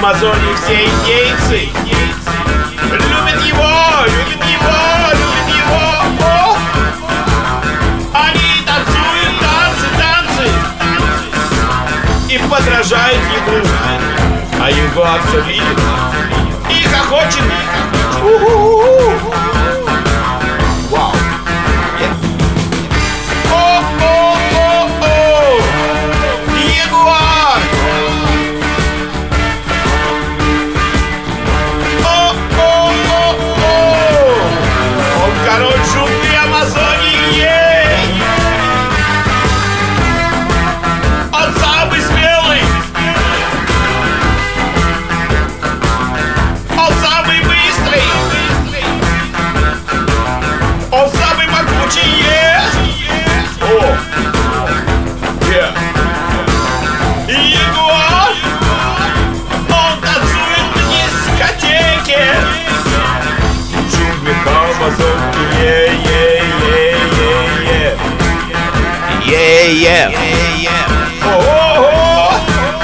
Амазонии все индейцы любят его, любят его, любят его. О! Они танцуют танцы и подражают ему. А Ягуар все видит и хохочет. Вау! О-о-о-о! Ягуар! О-о-о-о! Он король джунглей Амазонии! Он самый смелый! Он самый быстрый! Он самый могучий! О! Ягуар! Он танцует в дискотеке! В джунглях Амазонки! О-о-о!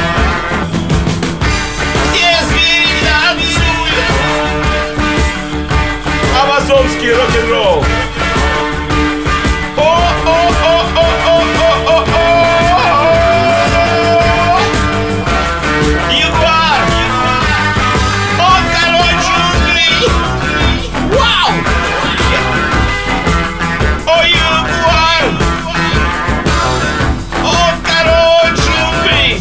Все звери танцуют! Амазонский рок-н-ролл! Ягуар! Он король джунглей! Вау! О, ягуар! Он король джунглей!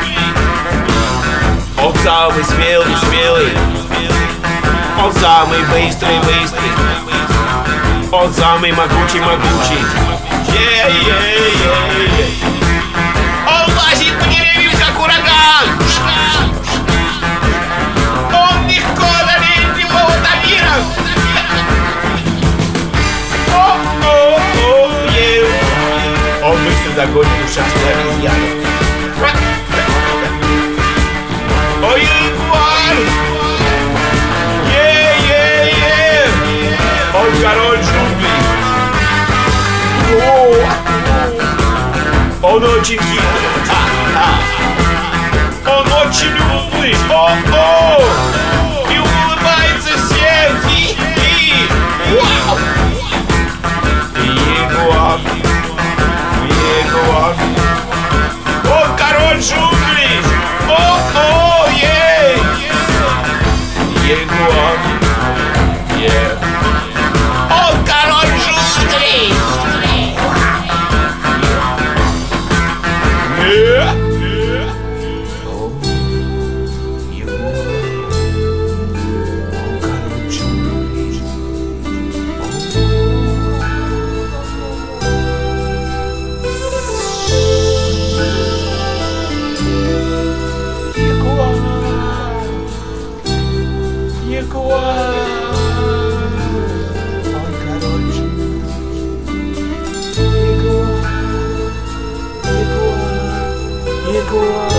Он самый смелый! Он самый быстрый! Он самый могучий! Он лазит по деревьям, как ураган! Он легко одолеет любого тамира! Он быстро догонит ушастую обезьяну! О, ягуар! Он король джунглей! Он очень хитрый! Он очень умный! О-о! И улыбается всем! Вау! Ягуар! Он король джунглей! О-о! Ягуар! Он король джунглей! Ягуар.